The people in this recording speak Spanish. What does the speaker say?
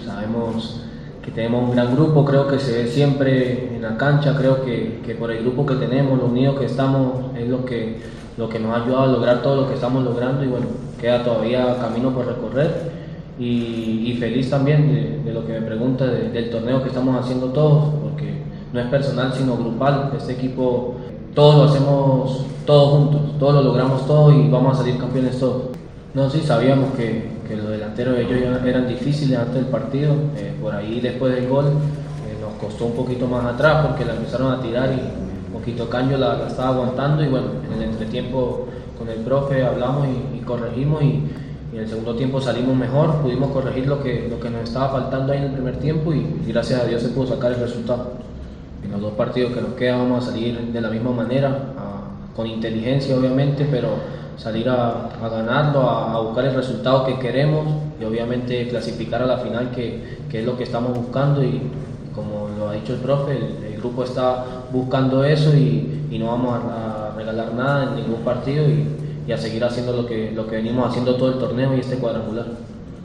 sabemos que tenemos un gran grupo, creo que se ve siempre en la cancha, creo que por el grupo que tenemos, lo unidos que estamos, es lo que nos ha ayudado a lograr todo lo que estamos logrando y bueno, queda todavía camino por recorrer y feliz también de lo que me pregunta del torneo que estamos haciendo todos, porque no es personal sino grupal, este equipo todos lo hacemos todos juntos, todos lo logramos todos y vamos a salir campeones todos. No, sí, sabíamos que los delanteros de ellos eran difíciles antes del partido, por ahí después del gol nos costó un poquito más atrás porque la empezaron a tirar y un poquito Caño la estaba aguantando y bueno, en el entretiempo con el profe hablamos y corregimos y en el segundo tiempo salimos mejor, pudimos corregir lo que nos estaba faltando ahí en el primer tiempo y gracias a Dios se pudo sacar el resultado. En los dos partidos que nos quedan vamos a salir de la misma manera, con inteligencia obviamente, pero salir a ganarlo, a buscar el resultado que queremos y obviamente clasificar a la final que es lo que estamos buscando y como lo ha dicho el profe, el grupo está buscando eso y no vamos a regalar nada en ningún partido y a seguir haciendo lo que venimos haciendo todo el torneo y este cuadrangular.